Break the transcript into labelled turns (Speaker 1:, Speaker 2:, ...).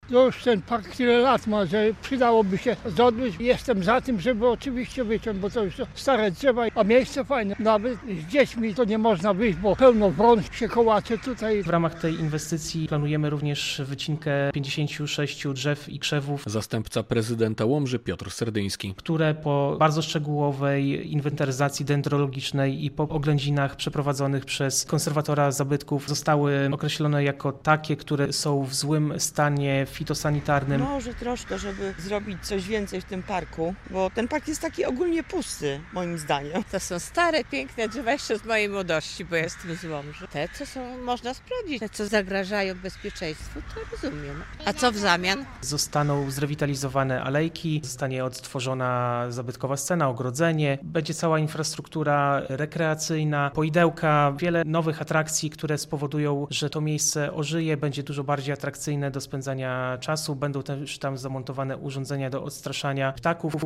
Speaker 1: To już ten park tyle lat ma, że przydałoby się zodbyć. Jestem za tym, żeby oczywiście wyciąć, bo to już stare drzewa, a miejsce fajne. Nawet z dziećmi to nie można wyjść, bo pełno wron się kołacze tutaj.
Speaker 2: W ramach tej inwestycji planujemy również wycinkę 56 drzew i krzewów,
Speaker 3: Zastępca prezydenta Łomży Piotr Serdyński.
Speaker 2: które po bardzo szczegółowej inwentaryzacji dendrologicznej i po oględzinach przeprowadzonych przez konserwatora zabytków zostały określone jako takie, które są w złym stanie fitosanitarnym.
Speaker 4: Może troszkę, żeby zrobić coś więcej w tym parku, bo ten park jest taki ogólnie pusty, moim zdaniem.
Speaker 5: To są stare, piękne drzewa jeszcze z mojej młodości, bo jestem z Łomży. Te, co są, można sprawdzić, te, co zagrażają bezpieczeństwu, to rozumiem. A co w zamian?
Speaker 2: Zostaną zrewitalizowane alejki, zostanie odtworzona zabytkowa scena, ogrodzenie, będzie cała infrastruktura rekreacyjna, poidełka, wiele nowych atrakcji, które spowodują, że to miejsce ożyje, będzie dużo bardziej atrakcyjne do spędzania czasu. Będą też tam zamontowane urządzenia do odstraszania ptaków.